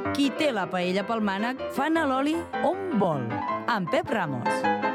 Qui té la paella pel mànec fa anar l'oli on vol. Amb Pep Ramos.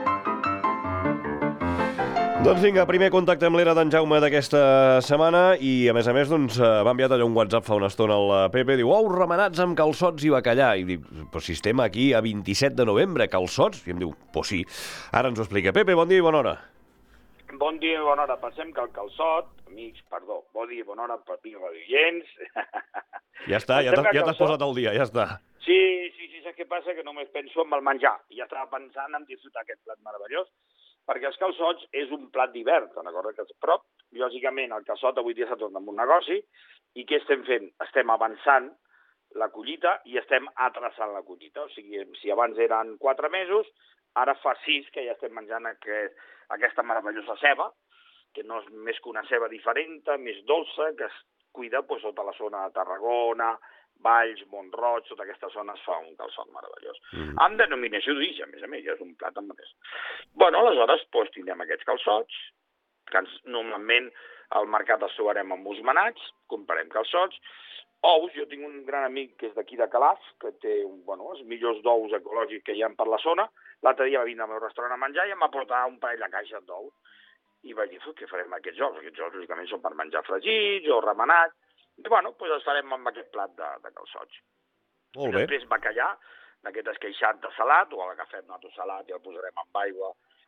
Doncs vinga, primer contacte amb l'era d'en Jaume d'aquesta setmana i, a més, doncs, va enviar allò un WhatsApp fa una estona al Pepe, diu, remenats amb calçots i bacallà. I dic, però si estem aquí a 27 de novembre, calçots? I em diu, pues sí. Ara ens ho explica. Pepe, bon dia i bona hora. Bon dia i bona hora. Pensem que el calçot, amics, perdó, bon dia i bona hora per mi, radioients. Ja està, ja t'has posat al dia, ja està. Sí, saps què passa? Que només penso en el menjar. Ja estava pensant en disfrutar aquest plat meravellós, perquè els calçots és un plat d'hivern, però, lògicament, el calçot avui dia s'ha tornat en un negoci, i què estem fent? Estem avançant la collita i estem atrasant la collita. O sigui, si abans eren 4 mesos, ara fa 6 que ja estem menjant aquesta meravellosa ceba, que no és més que una ceba diferent, més dolça, que es cuida sota la zona de Tarragona, Valls, Mont-roig, tota aquesta zona es fa un calçot meravellós. Amb denominació d'origen, a més, ja és un plat amb més. Bueno, aleshores, tindrem aquests calçots, que normalment al mercat els trobarem emmusmenats, comprarem calçots, ous, jo tinc un gran amic que és d'aquí de Calaf, que té els millors d'ous ecològics que hi ha per la zona. L'altre dia va vindre al meu restaurant a menjar i em va portar un parell de caixes d'ous. I vaig dir, què farem amb aquests ous? Aquests ous, lògicament, són per menjar fregits o remenats. I, doncs els farem amb aquest plat de calçots. Molt bé. Després bacallà, d'aquest esqueixat de salat, o l'agafem nosaltres salat i el posarem amb aigua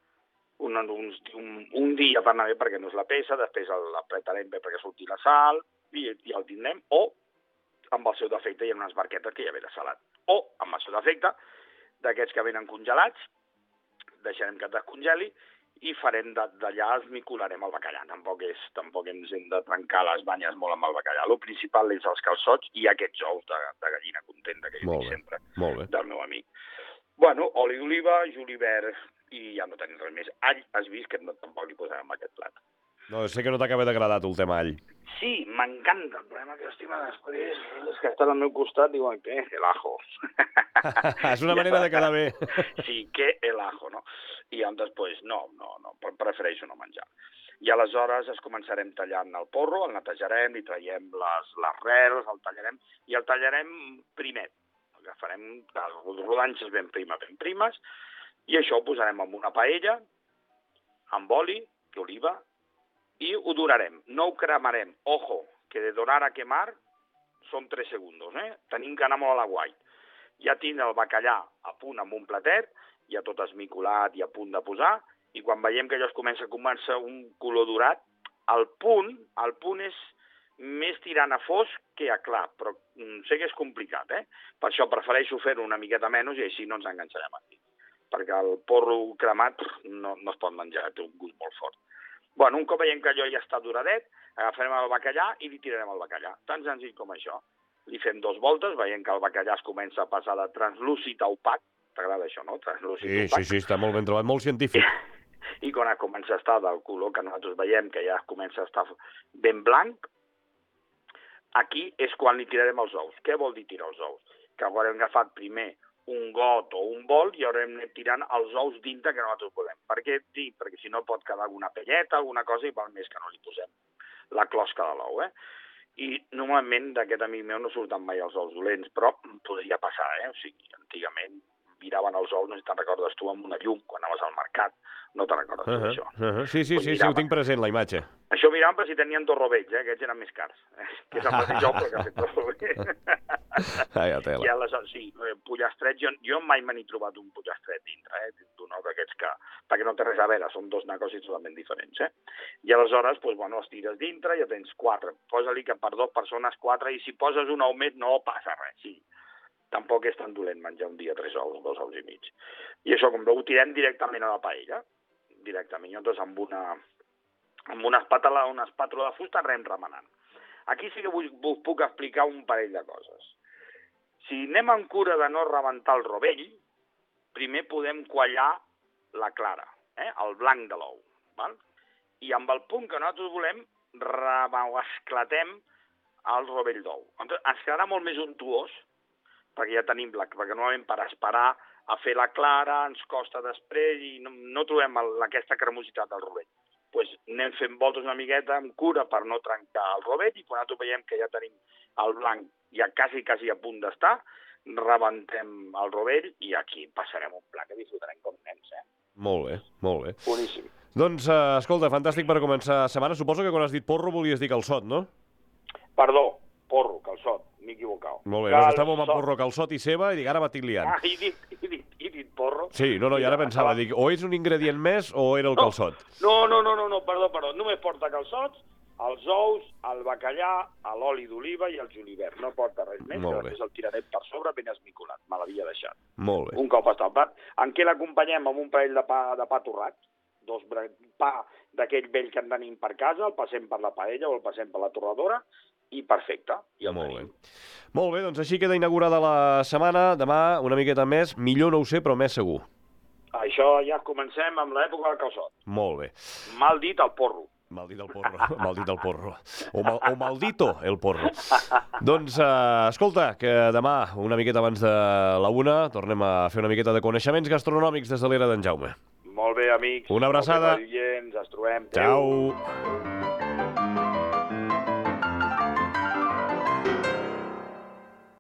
un dia per anar bé perquè no és la peça, després l'apretarem bé perquè surti la sal i el tindrem, o amb el seu defecte hi ha unes barquetes que ja ve de salat. O, amb el seu defecte, d'aquests que venen congelats, deixarem que es descongeli i farem d'allà, esmicolarem el bacallà. Tampoc ens hem de trencar les banyes molt amb el bacallà. El principal és els calçots i aquests ous de gallina contenta que jo dic sempre del meu amic. Bueno, oli d'oliva, julivert i ja no tenim res més. All, has vist que tampoc li posarem aquest plat. No, sé que no t'acaba d'agradar el tema all. Sí, m'encanta. El problema que estima després és que estan al meu costat i diuen que el ajo. És una manera de quedar bé. Sí, que el ajo, no? I després, no, prefereixo no menjar. I aleshores començarem tallant el porro, el netejarem, li traiem les rels, el tallarem, i el tallarem primet. Agafarem les rodanxes ben primes, i això ho posarem en una paella, amb oli, d'oliva, i ho dorarem. No ho cremarem. Ojo, que de dorar a quemar són 3 segons, Tenim que anar molt a la guai. Ja tinc el bacallà a punt amb un platet, ja tot esmicolat i a punt de posar, i quan veiem que allò es comença un color dorat, el punt és més tirant a fosc que a clar, però sé que és complicat, Per això prefereixo fer-ho una miqueta menys i així no ens enganxarem aquí. Perquè el porro cremat no es pot menjar, té un gust molt fort. Bueno, un cop veiem que allò ja està doradet, agafarem el bacallà i li tirarem el bacallà. Tan senzill com això. Li fem 2 voltes, veiem que el bacallà es comença a passar de translúcid a opac. T'agrada això, no? Translúcid a opac. Sí, està molt ben trobat, molt científic. I quan comença a estar del color que nosaltres veiem, que ja comença a estar ben blanc, aquí és quan li tirarem els ous. Què vol dir tirar els ous? Que haurem agafat primer un got o un bol i haurem anat tirant els ous dintre que nosaltres volem. Per què dic? Perquè si no pot quedar alguna pelleta, alguna cosa, i val més que no li posem la closca de l'ou, I normalment d'aquest amic meu no surten mai els ous dolents, però podria passar, O sigui, antigament viraven els ous, no sé si te'n recordes tu, amb una llum quan anaves al mercat. No te'n recordes tu, això? Sí, ho tinc present, la imatge. Això miraven per si tenien 2 rovells, que aquests eren més cars. Que és el mateix ou, però que ha fet 2 rovells. Ja tela. I aleshores, sí, pollastret, jo mai me n'he trobat un pollastret dintre, d'un ou d'aquests que... Perquè no té res a veure, són 2 negocis totalment diferents, I aleshores, els tires dintre, ja tens 4. Posa-li que per 2 persones 4, i si poses un ou més no passa res, sí. Tampoc és tan dolent menjar un dia 3 ous, 2 ous i mig. I això, com ho tirem directament a la paella, directament, i llavors amb una espàtula de fusta anem remenant. Aquí sí que us puc explicar un parell de coses. Si anem amb cura de no rebentar el rovell, primer podem quallar la clara, el blanc de l'ou. I amb el punt que nosaltres volem, esclatem el rovell d'ou. Ens quedarà molt més untuós, perquè ja tenim perquè normalment per esperar a fer la clara ens costa després i no trobem aquesta cremositat del rovell. Doncs anem fent voltes una miqueta amb cura per no trencar el rovell, i quan nosaltres veiem que ja tenim el blanc ja quasi a punt d'estar, rebentem el rovell i aquí passarem un pla que disfrutarem com nens, Molt bé, molt bé. Boníssim. Doncs, escolta, fantàstic per començar la setmana. Suposo que quan has dit porro volies dir calçot, no? Perdó, porro, calçot, m'he equivocat. Molt bé, doncs estàvem amb porro, calçot i ceba i dic, ara m'estic liant. He dit porro. Sí, no, i ara pensava, dic, o és un ingredient més o era el calçot. No, perdó, només porta calçots, els ous, el bacallà, l'oli d'oliva i el julivert. No porta res més, que després el tirarem per sobre ben esmicolat. Me l'havia deixat. Molt bé. Un cop està al plat. En què l'acompanyem? Amb un parell de pa torrat. Pa d'aquell vell que en tenim per casa, el passem per la paella o el passem per la torradora i perfecte. I Molt bé. Molt bé, doncs així queda inaugurada la setmana. Demà una miqueta més, millor no ho sé, però més segur. Això ja comencem amb l'època del calçot. Molt bé. Mal dit el porro. Maldit el porro, maldit el porro. O maldito el porro. Doncs, escolta, que demà, una miqueta abans de la 1, tornem a fer una miqueta de coneixements gastronòmics des de l'era d'en Jaume. Molt bé, amics. Una abraçada. Ens trobem. Ciao.